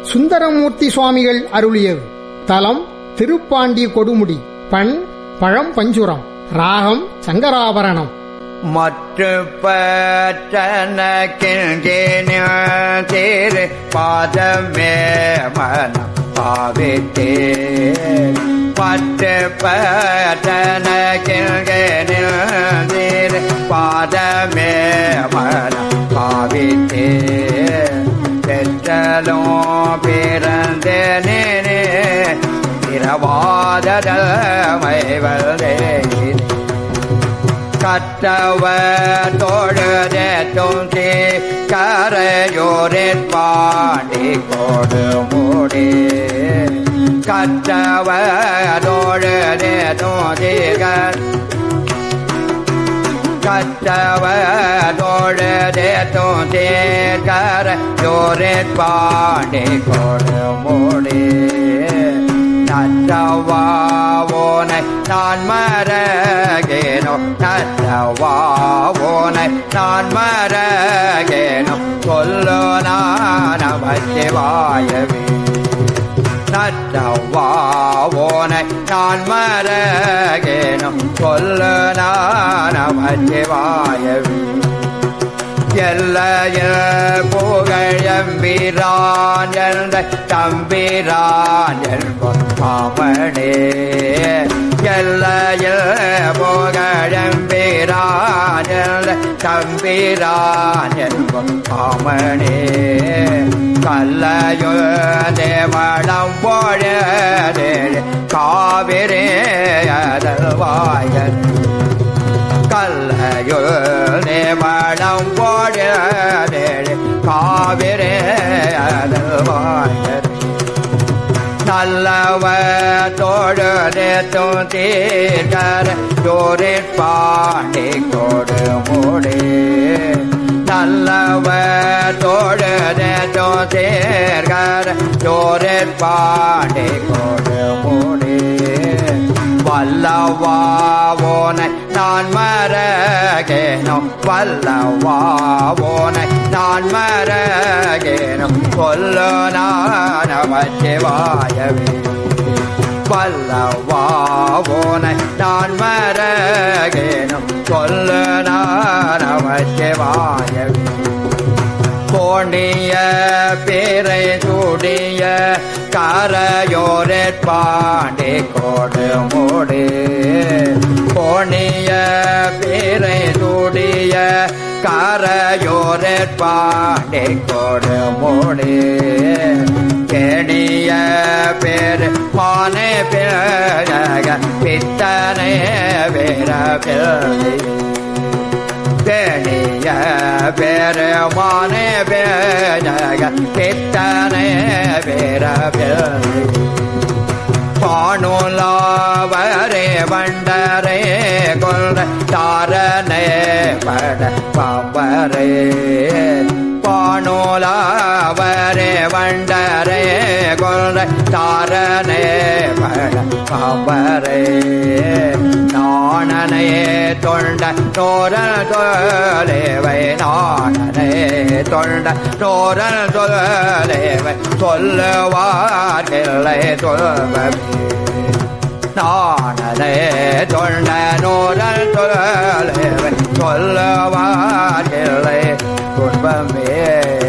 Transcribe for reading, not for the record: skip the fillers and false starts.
சுந்தரமூர்த்தி சுவாமிகள் அருளியது. தலம் திருப்பாண்டி கொடுமுடி. பண் பழம் பஞ்சுரம். ராகம் சங்கராபரணம். மற்ற பற்றனக்கில் பாதமே மனம் பாவித்தே மற்ற பற்றனக்கில் பாதமே மனம் பாவித்தே பெற்றலும் பிறந்தேனே இரவாதமைவதே கற்றவர் தோழதும் கரையோரின் பாண்டி கொடுமுடி கற்றவர் தோழதும் கற்றவர் தோழதும் கரையோரின் பாண்டி கொடுமுடி நற்றவாவோனை நான் மரகேனோ நற்றவாவோனை நான் மரகேனோ சொல்லு நமச்சிவாயவே நற்றவாவோனை நான் மரகேனோ சொல்லு நமச்சிவாயவே எல்லையில் புகழம்பிரான் என்ற தம்பிரான் என்போம் மாமனே எல்லையில் புகழம்பிரான் என்ற தம்பிரான் என்போம் மாமனே கல்லையுள் தேவளம் போழதே காவிரே அதல்வாயன் கல்லையுள் தேவளம் போழதே காவிரே அதல்வாயன் நல்லவ தோழதும் தீர்கர ஜோரிற் பாண்டி கொடுமுடி நல்லவ தோழதும் தீர்கர ஜோரிற் பாண்டி கொடுமுடி வல்லவாவோனை நான் மரகேனோ வல்லவாவோனை நான் மரகேனோ கொல்லு நமச்சிவாயவே வல்லவாவோனை நான் மரகேனோ கொல்லு நமச்சிவாயவே கோண்டிய பேரை சூடிய கரையோரிற் பாண்டி கொடுமுடி கோணிய பேரை சூடிய கரையோரிற் பாண்டி கொடுமுடி கேணிய பேர் மானே பிறக பித்தனை வேற பிள்ளை கேணிய பெருமானே பேஜக பித்தனை வேற பிள்ளை பானுலாவரே வண்டரே கொண்ட தாரனே பட பாம்பரே பானுலாவரே வண்டரே கொண்ட தாரனே பட பாம்பரே நாணனே தொண்ட தோரன் தொலைவை நாணனே தொண்ட தோரன் தொலைவை சொல்லுவார்களை சொல்வே நாணனே தொண்ட நோரன் தொலைவை சொல்லுவார்களை சொல்வே